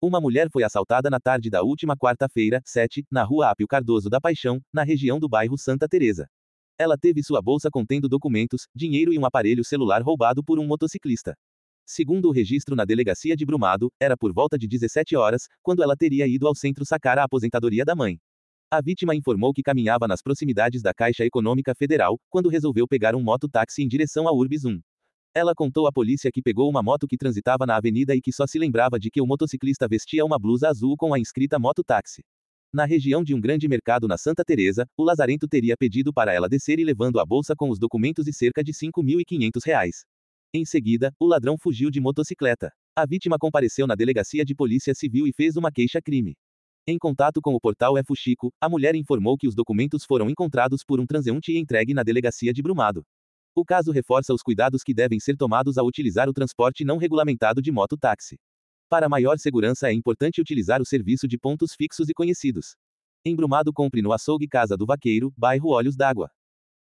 Uma mulher foi assaltada na tarde da última quarta-feira, 7, na rua Apio Cardoso da Paixão, na região do bairro Santa Teresa. Ela teve sua bolsa contendo documentos, dinheiro e um aparelho celular roubado por um motociclista. Segundo o registro na delegacia de Brumado, era por volta de 17 horas, quando ela teria ido ao centro sacar a aposentadoria da mãe. A vítima informou que caminhava nas proximidades da Caixa Econômica Federal, quando resolveu pegar um mototáxi em direção à Urbis 1. Ela contou à polícia que pegou uma moto que transitava na avenida e que só se lembrava de que o motociclista vestia uma blusa azul com a inscrita mototáxi. Na região de um grande mercado na Santa Teresa, o lazarento teria pedido para ela descer e levando a bolsa com os documentos e cerca de R$ 5.500. Em seguida, o ladrão fugiu de motocicleta. A vítima compareceu na delegacia de polícia civil e fez uma queixa-crime. Em contato com o portal Fuxico, a mulher informou que os documentos foram encontrados por um transeunte e entregue na delegacia de Brumado. O caso reforça os cuidados que devem ser tomados ao utilizar o transporte não regulamentado de mototáxi. Para maior segurança é importante utilizar o serviço de pontos fixos e conhecidos. Em Brumado, compre no açougue Casa do Vaqueiro, bairro Olhos d'Água.